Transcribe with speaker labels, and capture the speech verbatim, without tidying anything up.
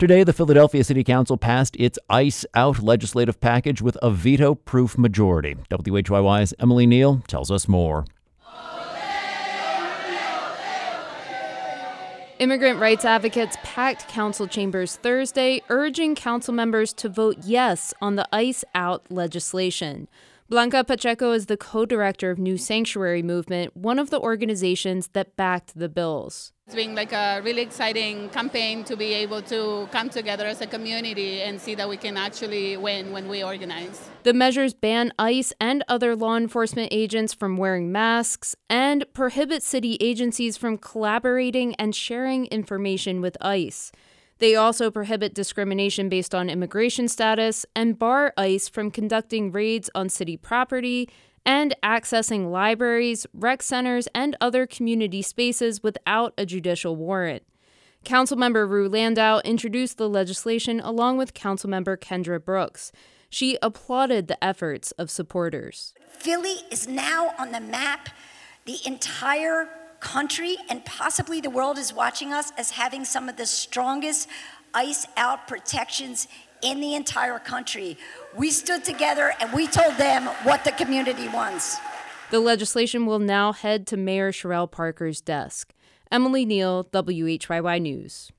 Speaker 1: Today, the Philadelphia City Council passed its ICE Out legislative package with a veto-proof majority. W H Y Y's Emily Neal tells us more.
Speaker 2: Immigrant rights advocates packed council chambers Thursday, urging council members to vote yes on the ICE Out legislation. Blanca Pacheco is the co-director of New Sanctuary Movement, one of the organizations that backed the bills.
Speaker 3: It's been like a really exciting campaign to be able to come together as a community and see that we can actually win when we organize.
Speaker 2: The measures ban ICE and other law enforcement agents from wearing masks and prohibit city agencies from collaborating and sharing information with ICE. They also prohibit discrimination based on immigration status and bar ICE from conducting raids on city property and accessing libraries, rec centers, and other community spaces without a judicial warrant. Councilmember Rue Landau introduced the legislation along with Councilmember Kendra Brooks. She applauded the efforts of supporters.
Speaker 4: Philly is now on the map. The entire country and possibly the world is watching us as having some of the strongest ICE Out protections in the entire country. We stood together and we told them what the community wants.
Speaker 2: The legislation will now head to Mayor Sherrell Parker's desk. Emily Neal, W H Y Y News.